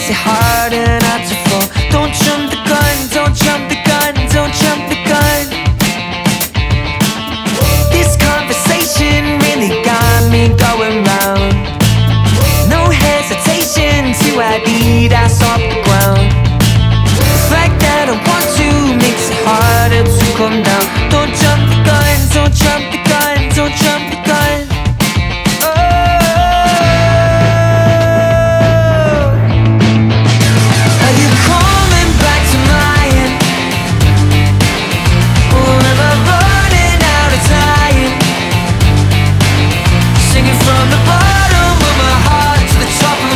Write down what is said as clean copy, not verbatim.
makes it harder not to fall. Don't jump the gun, don't jump the gun, don't jump the gun. This conversation really got me going round. No hesitation to add beat ass up